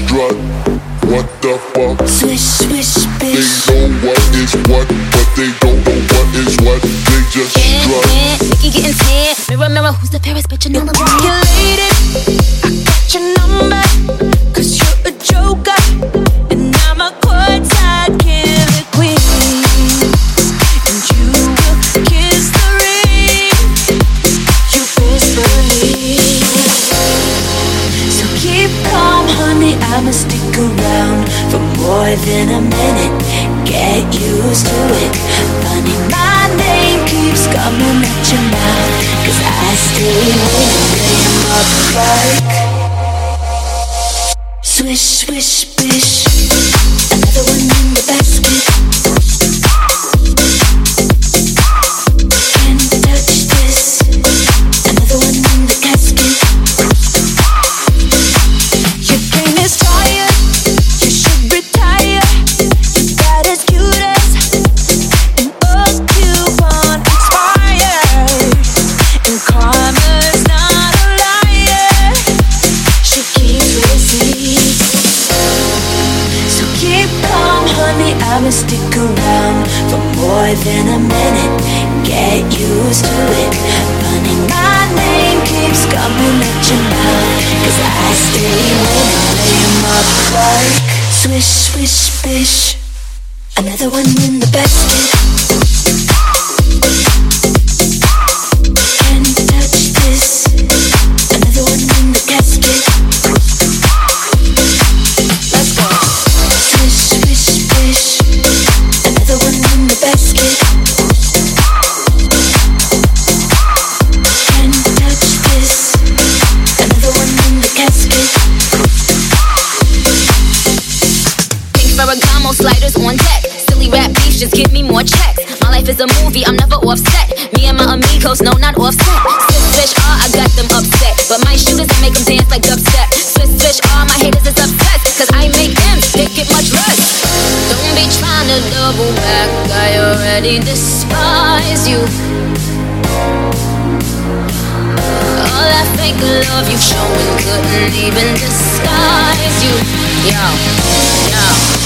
strut. What the fuck? Swish, swish, bitch. They know what is what, but they don't know what is what. They just strut. Nikki getting tan. Mirror, mirror, who's the fairest bitch in all the world? You lady, I got your number, 'cause you're a joker, and I'm a courtside killer queen. And you will kiss the ring, you best believe. So keep calm, honey, I'ma stick around for more than a minute. Get used to it. Funny, my name keeps coming at your mouth, 'cause I stay with him up like swish, swish, bish. Another one in the basket. Can't touch this. Another one in the casket. Your game is tired. You should retire. You're about as cute as an old coupon expired. And karma's not a liar. She keeps receipts. So keep calm, honey, I'ma stick around for more than a minute. Get used to it. Funny, my name keeps coming at your mouth, 'cause I stay winning, lay 'em up like swish, swish, bish. Another one in the basket. Can't touch this. Another one in the casket. Let's go. Swish, swish, bish. Another one in the basket. Can't touch this. Another one in the casket. Pink Ferragamo sliders on deck. Silly rap beefs just give me more checks. My life is a movie, I'm never offset. Me and my amigos, no, not offset. Swish, swish, I got them upset. But my shooters, I make them dance like dubstep. Swish, swish, my haters is obsessed. 'Cause I make them, they get much less. Don't be trying to double back, I already despise you. All that fake love you showing couldn't even disguise you. Yo, yo.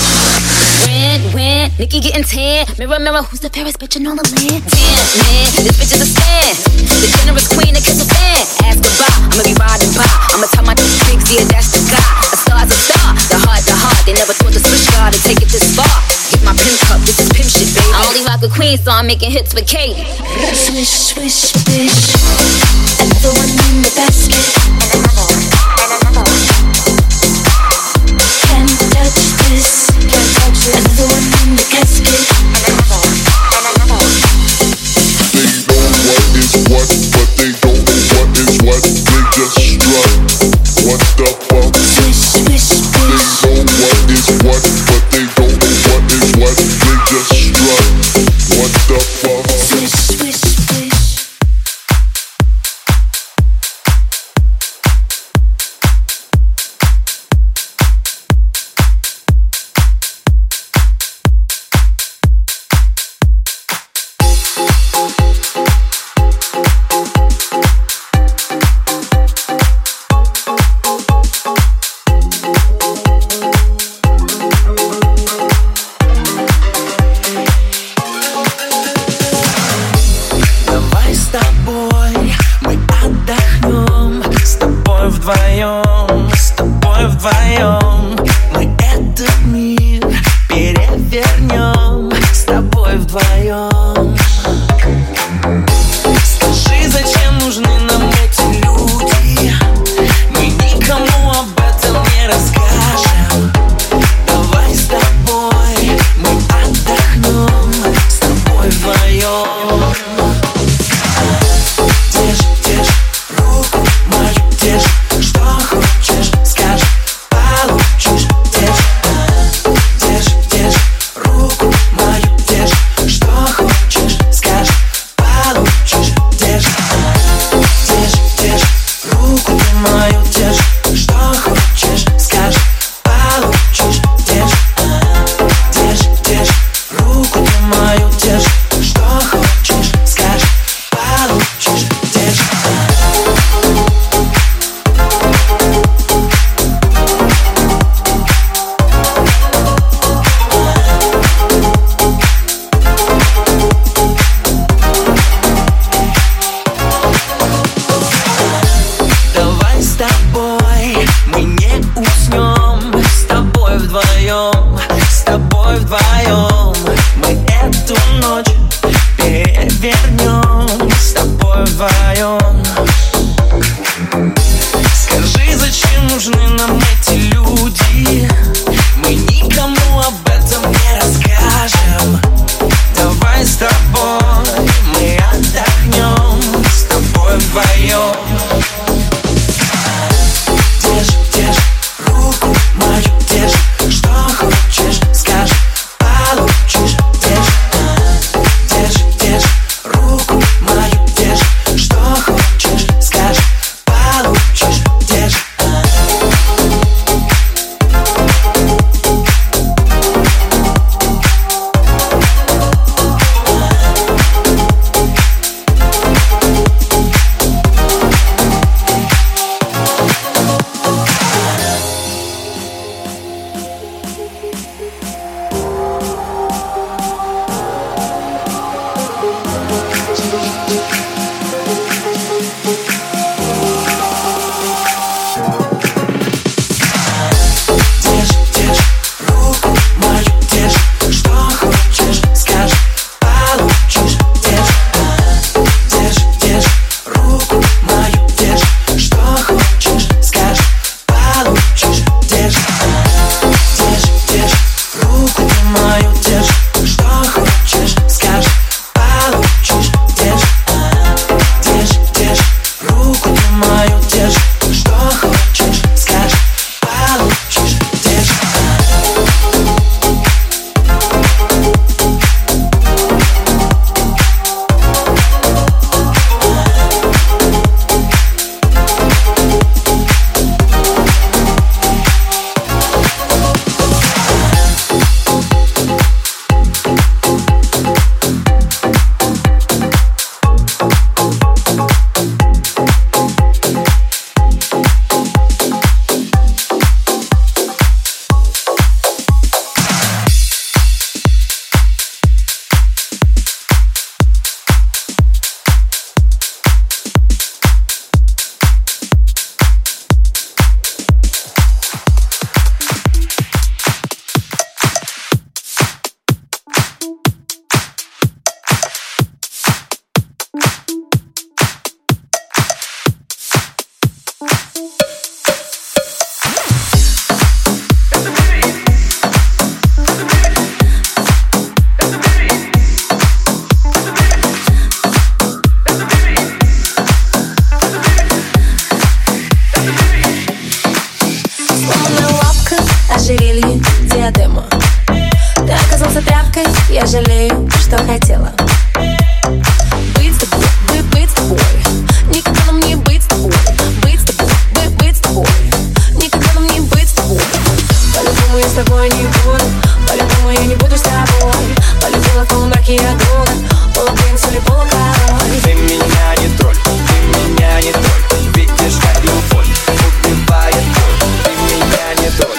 When Nikki getting tan. Mirror, mirror, who's the fairest bitch in all the land? Damn, man, this bitch is a stand. The generous queen that kiss a fan. Ask goodbye, I'ma be riding by. I'ma tell my pigs, yeah, that's the guy. A star's a star, the heart. They never thought the switch guard to take it this far. Get my pimp cup, this is pimp shit, baby. I only rock with queen, so I'm making hits with Katie. Swish, swish, bish. Another one in the basket. Another one. Can't touch this. Another one in the casket. They know what is what, but they don't know what is what. They just strut. What the fuck? Swish, swish, bish. They know what is what, but they don't know what is what. They just strut. What the fuck? Swish, swish, bish. вдвоем, с тобой вдвоем. Мы эту ночь перевернем, с тобой вдвоем. Скажи, зачем нужны нам эти люди? Мы никому об этом не расскажем. Давай с тобой мы отдохнем, с тобой вдвоем. Держи руку мою, держи, что хочешь, скажи, получишь. Держи руку мою, держи, что хочешь, скажи, получишь. Держи. Ожерелье, диадема. Ты оказался тряпкой, я жалею, что хотела быть с тобой, быть с тобой. Никогда нам не быть с тобой, быть с тобой, быть с тобой. Никогда нам не быть с тобой. По-любому я с тобой не буду, по-любому я не буду с тобой. Полюбила в полумраке я друга, полупринц или полукороль. Ты меня не тролль, ты меня не тролль. Видишь, как любовь убивает боль. Ты меня не тролль.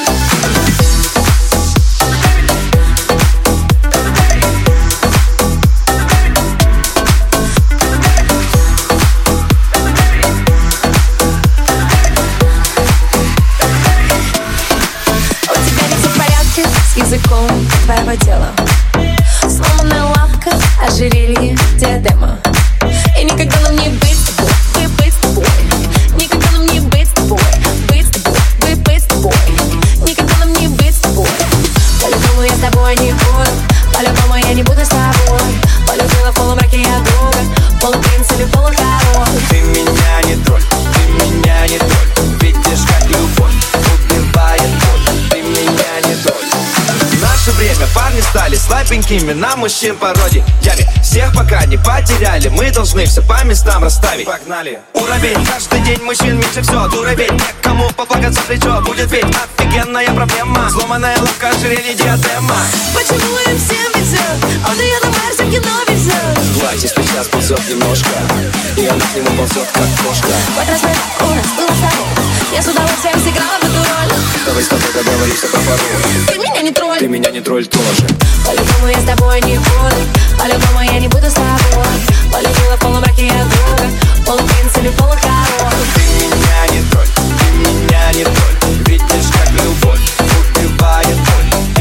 Языком твоего тела. Сломанная лапка, ожерелье, диадема. И никогда нам не быть с тобой, быть с тобой. Никогда нам не быть с тобой, быть с тобой, быть с тобой. Никогда нам не быть с тобой. По-любому я с тобой не буду, по-любому я не буду с тобой. Полюбила в полумраке я друга, полупринц или полукороль. Ты меня не тролль, ты меня не тролль. Видишь, как любовь убивает боль. Ты меня не тролль. В наше время парни стали слабенькими, на мужчин пародиями. Всех пока не потеряли, мы должны все по местам расставить. Погнали! Уровень, каждый день мужчин меньше все. Дуровень, некому поплакаться в плечо. Будет ведь офигенная проблема. Сломанная лапка, ожерелье, диадема. Почему им всем везет? Он ее на Марс в кино везет. Платье сейчас ползет немножко, и она к нему ползет, как кошка. Вот размер у нас было с тобой. Я с удовольствием сыграла в эту роль. Давай с тобой договоримся про пароль. Ты меня не тролль, ты меня не тролль тоже. По-любому я с тобой не буду, по-любому я не буду с тобой. Полюбила в полумраке я друга, полупринц или полукороль. Ты меня не тролль, ты меня не тролль. Видишь, как любовь убивает боль.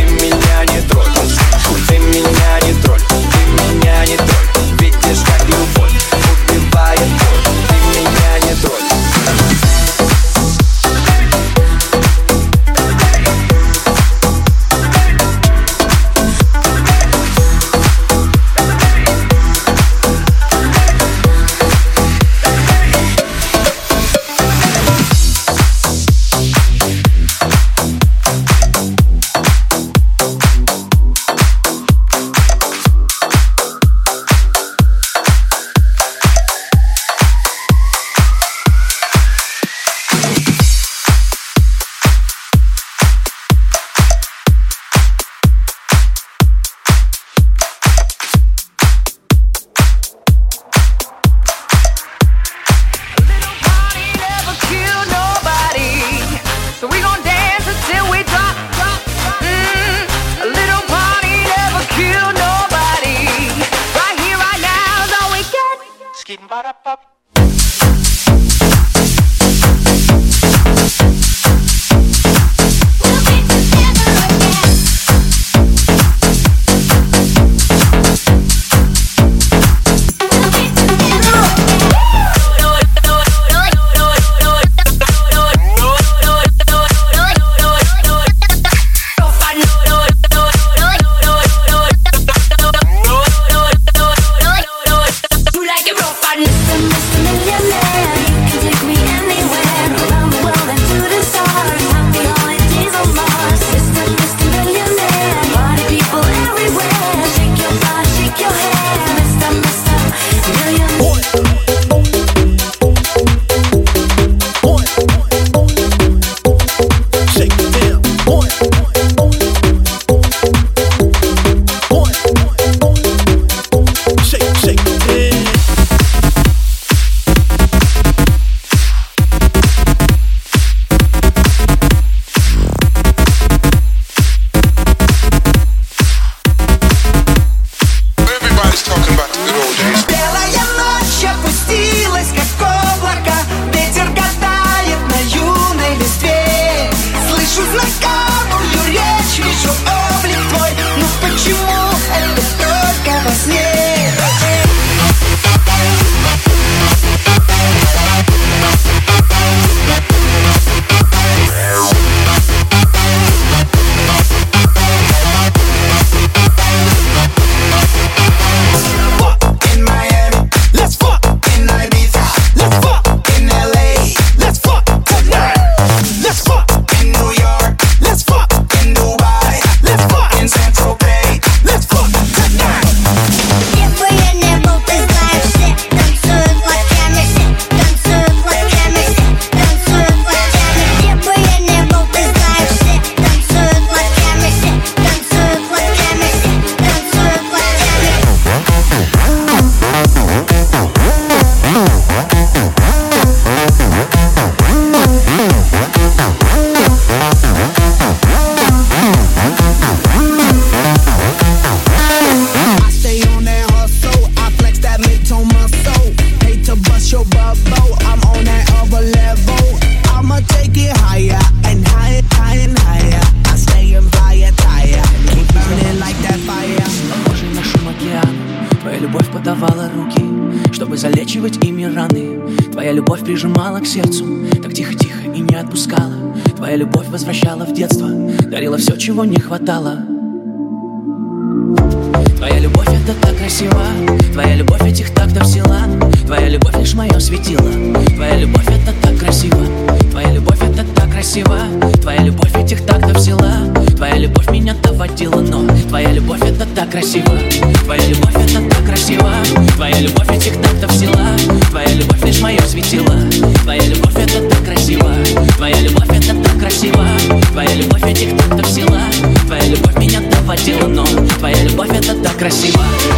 залечивать ими раны. Твоя любовь прижимала к сердцу, так тихо-тихо и не отпускала. Твоя любовь возвращала в детство, дарила все, чего не хватало. Твоя любовь — это так красиво, твоя любовь этих тактов сила. Твоя любовь лишь мое светило, твоя любовь — это так красиво. Твоя любовь — это так красиво, твоя любовь этих тактов сила. Твоя любовь меня доводила, но твоя любовь — это так красиво. Твоя любовь — это так красиво, твоя любовь этих тактов сила. Твоя любовь лишь мое светило, твоя любовь — это так красиво. Твоя любовь — это так красиво, твоя любовь этих тактов сила. Твоя любовь меня доводила, но твоя любовь — это так красиво.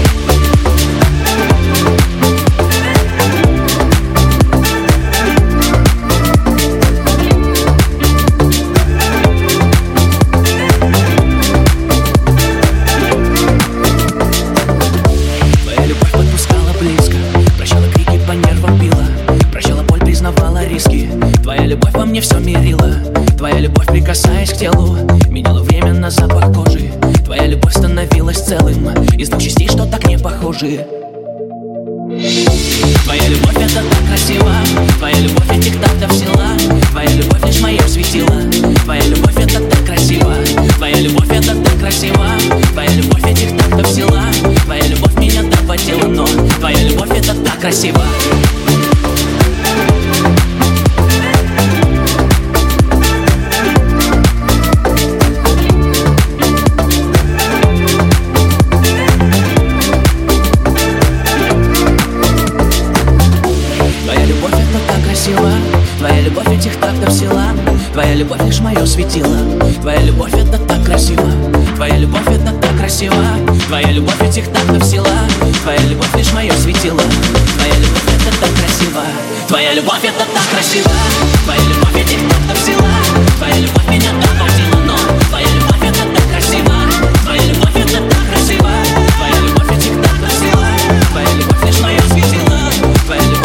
Мне все мерила, твоя любовь, прикасаясь к телу, меняла время на запах кожи. Твоя любовь становилась целым из двух частей, что так не похожи. Твоя любовь — это так красиво, твоя любовь этих тактов сила. Твоя любовь лишь мое светило, твоя любовь — это так красиво. Твоя любовь — это так красиво, твоя любовь этих тактов сила. Твоя любовь меня доводила, но твоя любовь — это так красиво. Твоя любовь этих тактов сила, твоя любовь лишь мое светило. Твоя любовь — это так красиво, твоя любовь — это так красиво. Твоя любовь этих тактов сила, твоя любовь лишь мое светило. Твоя любовь — это так красиво, твоя любовь — это так красиво. Твоя любовь этих тактов сила, твоя любовь меня доводила, но твоя любовь — это так красиво. Твоя любовь — это так красиво, твоя любовь этих тактов сила. Твоя любовь лишь мое светило, твоя любовь.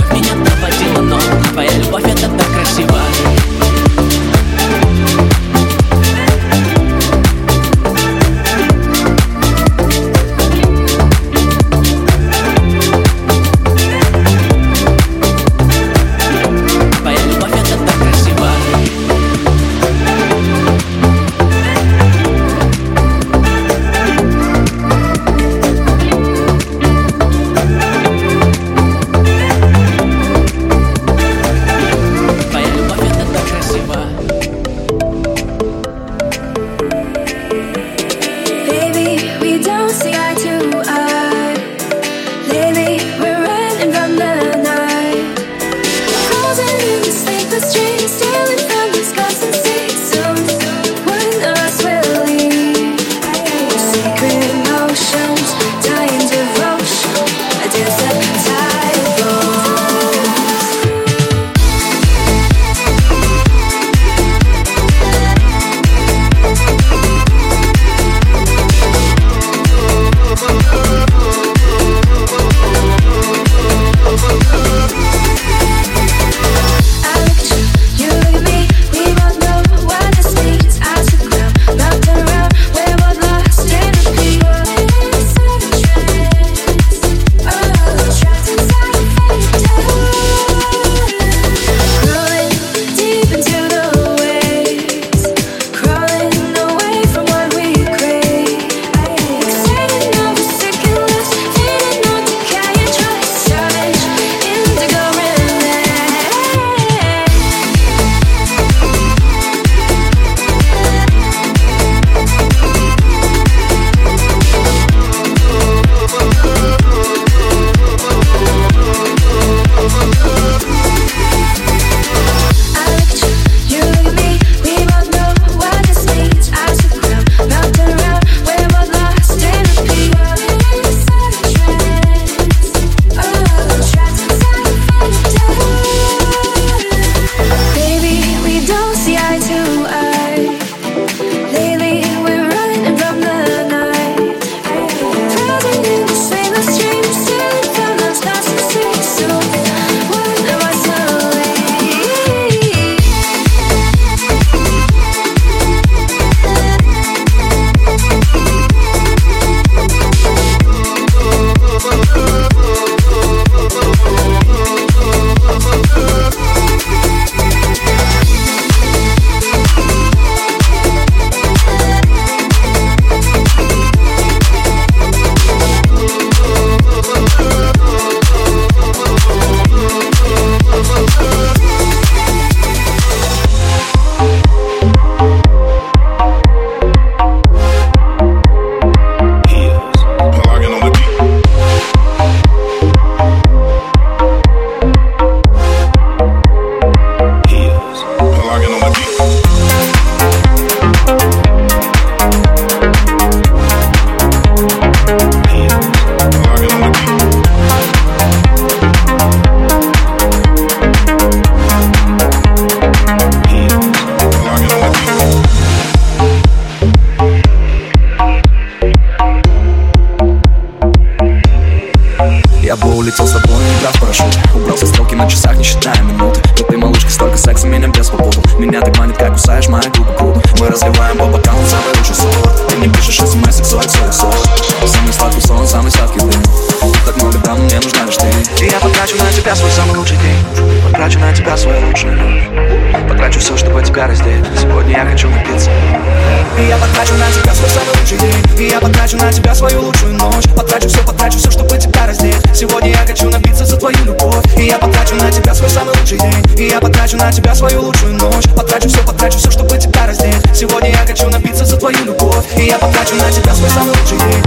тебя свой самый лучший день. Потрачу на тебя свою лучшую ночь. Потрачу все, чтобы тебя раздеть. Сегодня я хочу напиться. И я потрачу на тебя свой самый лучший день. И я потрачу на тебя свою лучшую ночь. Потрачу все, чтобы тебя раздеть. Сегодня я хочу напиться за твою любовь. И я потрачу на тебя свой самый лучший день. И я потрачу на тебя свою лучшую ночь. Потрачу все, чтобы тебя раздеть. Сегодня я хочу напиться за твою любовь. И я потрачу на тебя свой самый лучший день.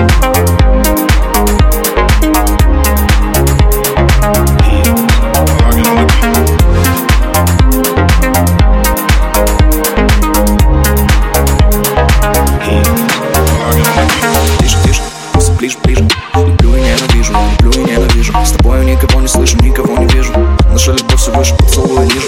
Ближе. Люблю и ненавижу, с тобою никого не слышу, никого не вижу. Наша любовь все выше, поцелуй ниже.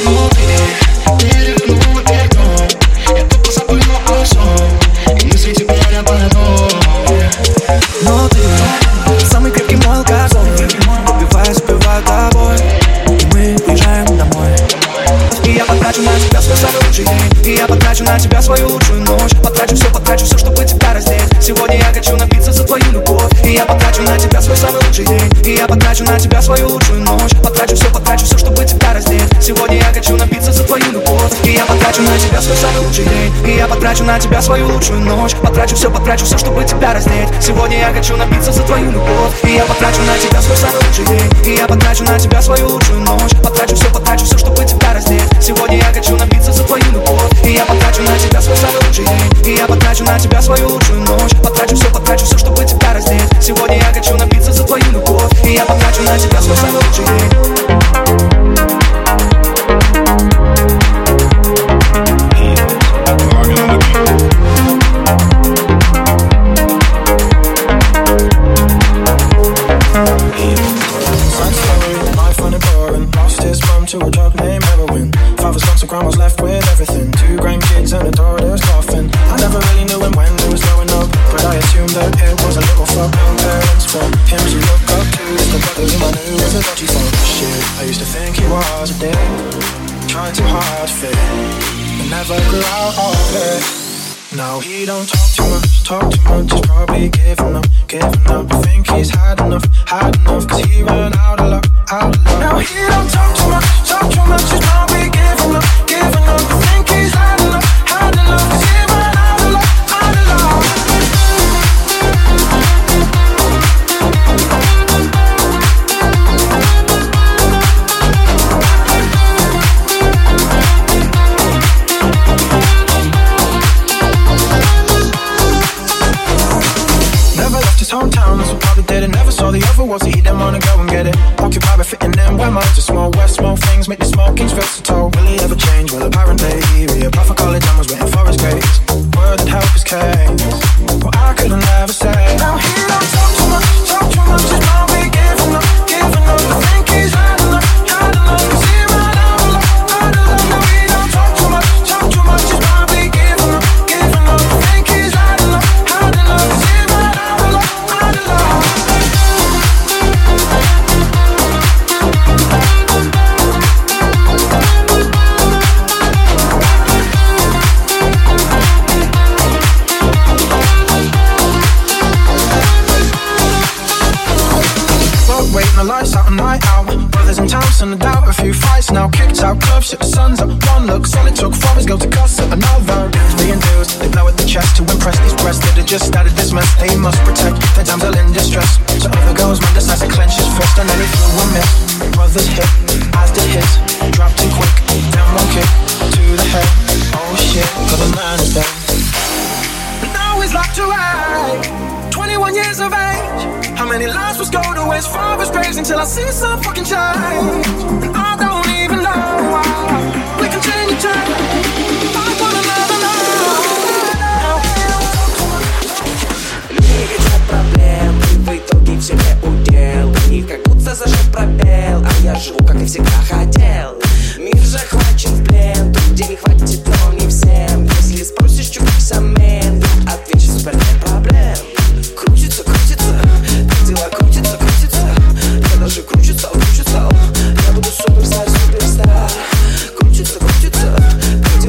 Но ты самый крепкий мой алкоголь. Убиваю тобой, и мы уезжаем домой. И я потрачу на тебя свой самый лучший день. И я потрачу на тебя свою лучшую ночь. Потрачу все, чтобы тебя раздеть. Сегодня я хочу напиться за твою любовь. И я потрачу на тебя свой самый лучший день. И я потрачу на тебя свою лучшую ночь. Потрачу все, чтобы тебя раздеть. Сегодня я хочу напиться за твою любовь. И я потрачу на тебя свой самый лучший день. И я потрачу на тебя свою лучшую ночь. Потрачу все, чтобы тебя раздеть. Сегодня я хочу напиться за твою любовь. И я потрачу на тебя свой самый лучший день. И я потрачу на тебя свою лучшую ночь. Потрачу все, чтобы тебя раздеть. Сегодня я хочу напиться за твою любовь. И я потрачу на тебя свой самый лучший день. И я потрачу на тебя свою лучшую ночь. Потрачу все, чтобы тебя раздеть. Сегодня я хочу напиться за твою любовь. И я потрачу на тебя свой самый лучший день. To a drug named heroin. Father's gone, so grandma's left with everything. 2 grandkids and a daughter's coffin. I never really knew him when he was growing up, but I assumed that it was a little fuck. No parents from him to look up to. Just the brother whom I knew was a dodgy fuck. Shit, I used to think he was a dick, trying too hard to fit, but never grew out of it. Now he don't talk too much, he's probably giving up. I think he's had enough, cause he ran out of luck. Now he don't talk too much, he's probably giving up. I think he's had enough, cause he ran out of luck. His hometown, that's what probably did it. Never saw the other world, so he didn't wanna go and get it. Occupied by fitting in where minds are small. West, small things make the small kings feel so tall. Will he ever change? Well, apparently he applied for college and was waiting for his grades. Word that help his case, well, I couldn't ever say. Now he don't talk too much, he's probably giving up. I think he's had enough, cause he ran out of luck. Now he don't talk too much, he's probably giving up. I think he's had enough, cause he ran out of luck. Waiting the lights out, a night out. Brothers in town, send a doubt, a few fights now. Kicked out club, shit, the sun's up. One look, solid took for his girl to cuss at another. Being dudes, they blow at the chest to impress these breasts that have just started this mess. They must protect their damsel in distress. So other girls, man, decides to clench his fist, and then he flew a miss. Brothers hit, as did his. Dropped too quick, down one kick to the head. Oh shit, cause the man is dead. And now he's locked away, 21 years of age. How many lives was go to his father's graves until I see some fucking change? And I don't even know why we continue to. I wanna never know. Не хотят проблем, и в итоге в себе удел. И как будто зажег пробел, а я живу, как и всегда хотел. Мир захвачен в плен, тут где не хватит, но не всем. Если спросишь, что как самен, я отвечу, супер, нет проблем. Крутится, дела крутится. Я даже кручу стал. Я буду суперстар. Крутится,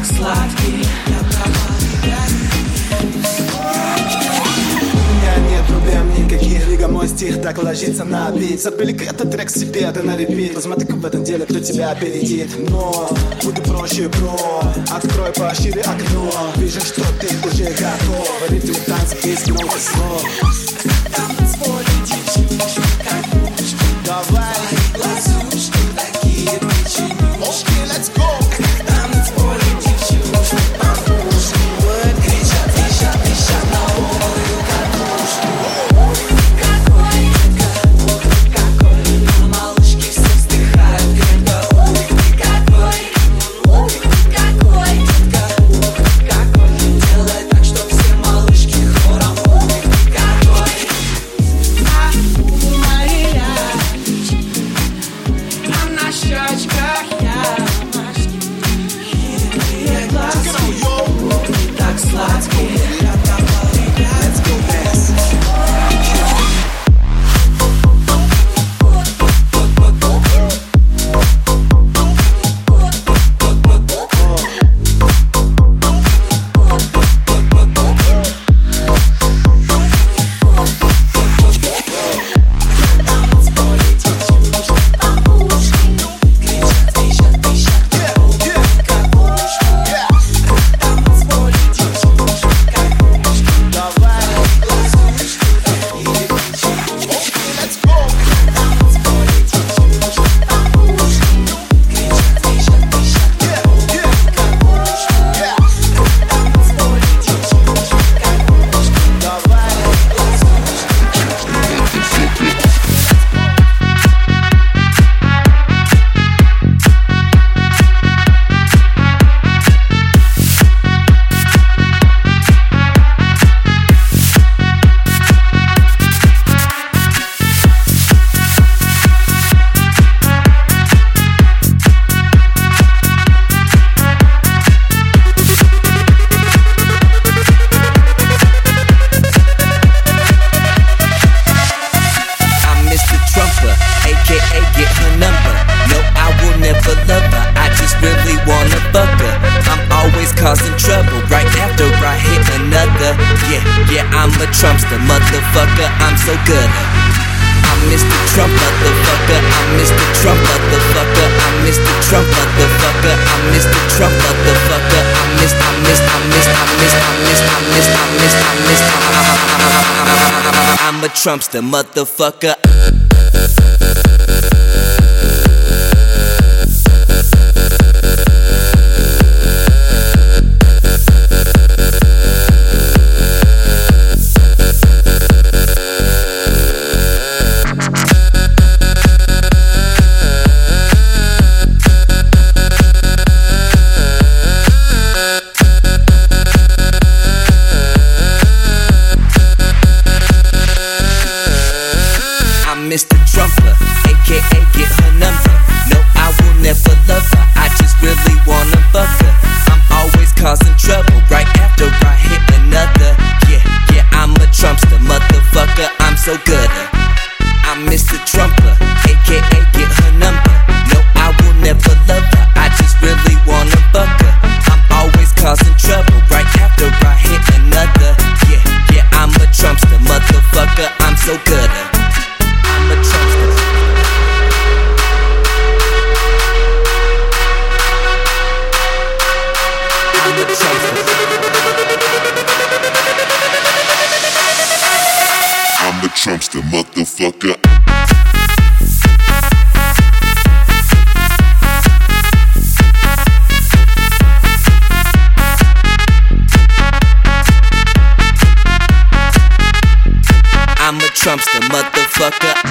сладкий. Нет проблем никаких, лига мой стих так ложится на бит. Забили-ка этот трек себе, ты на репит. Посмотри-ка в этом деле, кто тебя опередит. Но буду проще, бро. Открой пошире окно. Вижу, что ты уже готов. В ритме танца без много слов. Давай. Okay, let's go. Causing trouble right after I hit another. Yeah, I'm a Trumpster, motherfucker, I'm so good. I'm Mr. Trump, motherfucker, I'm Mr. Trump, motherfucker, I'm Mr. Trump, motherfucker, I'm Mr. Trump, motherfucker, I'm a Trumpster, motherfucker. Mr. Trumper, aka get her number. No, I will never love her, I just really wanna fuck her. I'm always causing trouble right after I hit another. Yeah, I'm a Trumpster, motherfucker, I'm so good. I'm Mr. Trumper, aka get her number. No, I will never love her, I just really wanna fuck her. I'm always causing trouble right after I hit another. Yeah, I'm a Trumpster, motherfucker, I'm so good. I'm a Trumpster. I'm a Trumpster. I'm the Trumpster, motherfucker. I'm a Trumpster, motherfucker.